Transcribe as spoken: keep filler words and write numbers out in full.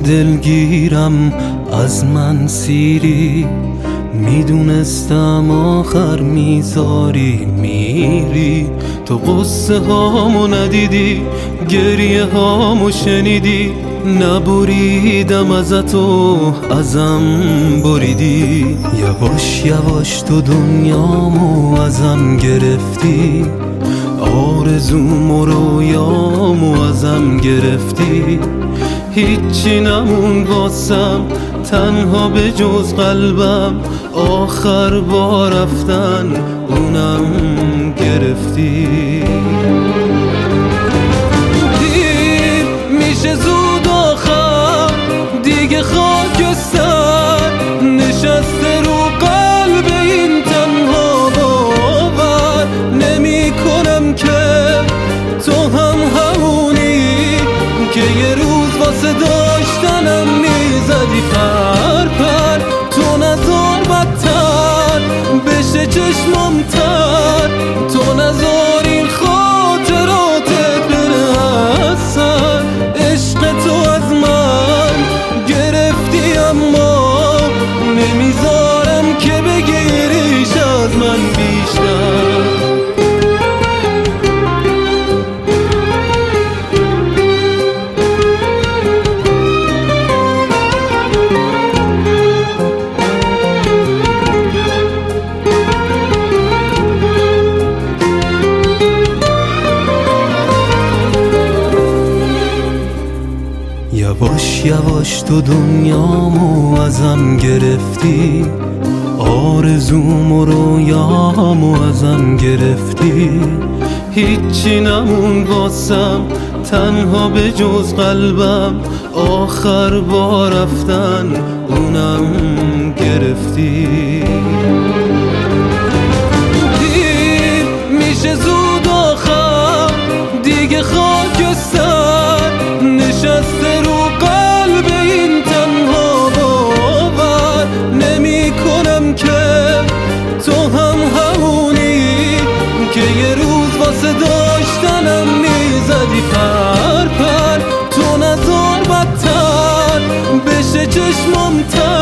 دلگیرم از من سیری، میدونستم آخر میذاری میری. تو قصه هامو ندیدی، گریه هامو شنیدی، نبریدم ازتو ازم بریدی. یواش یواش تو دنیامو ازم گرفتی، آرزوم و رویامو ازم گرفتی. هیچی نمون واسم تنها به جز قلبم، آخر با رفتن اونم گرفتی. دیر میشه زود آخر دیگه، خاکستر نشسته رو قلب این تنها. باور نمی کنم که تو هم همونی که یه روز واسه داشتنم میزدی پر پر. تو نزار بدتر بشه چشمم تر، تو نزار این خاطراتت بره از سر. عشق تو از من گرفتی اما نمیذارم که بگیریش از من بیشتر. یواش یواش تو دنیامو ازم گرفتی، آرزوم و رویامو ازم گرفتی. هیچی نمون واسم تنها به جز قلبم، آخر با رفتن اونم گرفتی. دیر میشه زود آخر دیگه، خاکستر نشسته رو قلب این تنها. باور نمی کنم که تو هم همونی که یه روز واسه داشتنم میزدی پر پر. تو نزار بدتر بشه چشمم تر،